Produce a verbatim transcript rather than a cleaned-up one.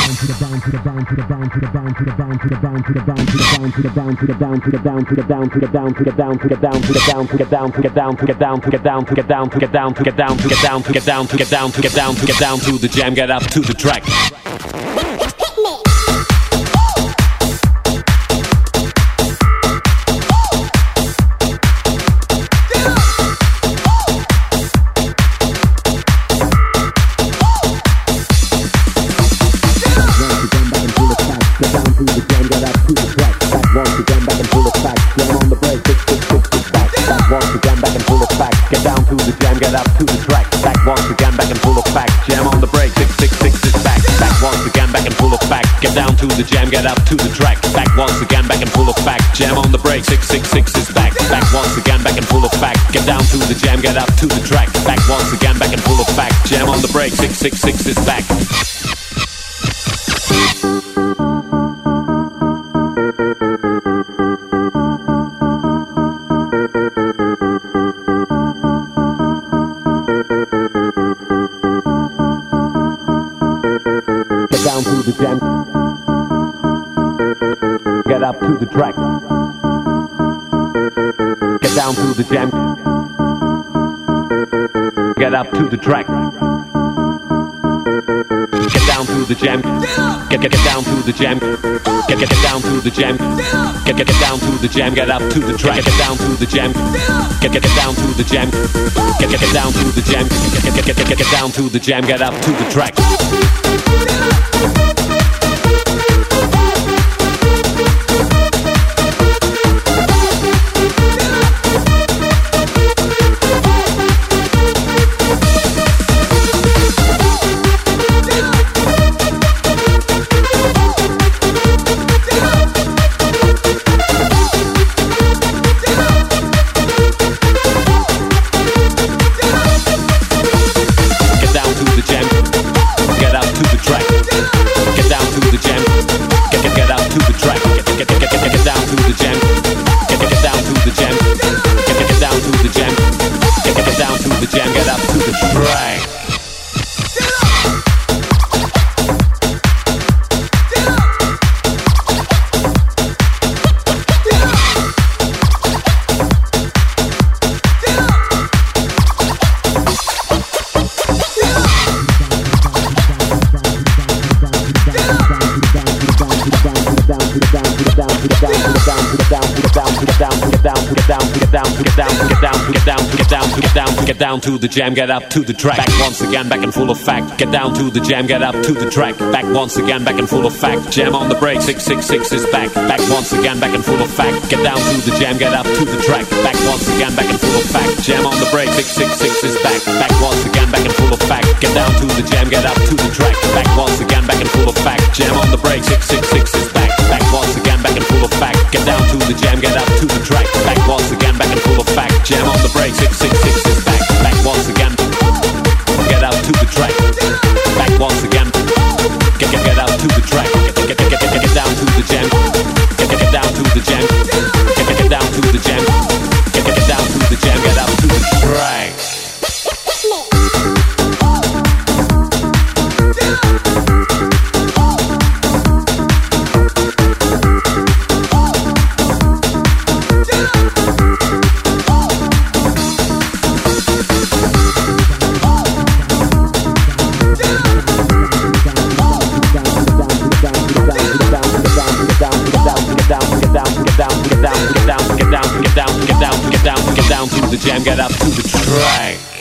the jam, get up to the track. Get down to the jam, get up to the track. Back once again, back and full of facts. Jam on the break, six six six is back. Back once again, back and full of facts. Get down to the jam, get up to the track. Back once again, back and full of facts. Jam on the break, six six six is back. Back once again, back and full of facts. Get down to the jam, get up to the track. Back once again, back and full of facts. Jam on the break, six six six is back. Down to the jam, get up to the track. Get down to the jam, get up to the track. Get down to the jam, get get get down to the jam, get get get down to the jam, get get get down to the jam, get up to the track. Get down to the jam, get get get down to the jam, get get get down to the jam, get get get get get down to the jam, get up to the track. Get down to the jam, get up to the track. Back once again, back and full of fact. Get down to the jam, get up to the track. Back once again, back and full of fact. Jam on the break, six six six is back. Back once again, back and full of fact. Get down to the jam, get up to the track. Back once again, back and full of fact. Jam on the break, six six six is back. Back once again, back and full of fact. Get down to the jam, get up to the track. Back once again, back and full of fact. Jam on the break, six six six is back. Back once again, back and full of fact. Get down to the jam, get up to the track. Back once again, back and full of fact. Jam on the break, six six six is back. Back once again, get out to the track. Back once again, get get get out to the track. Get get get get get down to the jam. Get get get down to the jam. Get get get down to the jam. Get get get down to the jam. Get out to the track. Get down to the jam, get up to the track.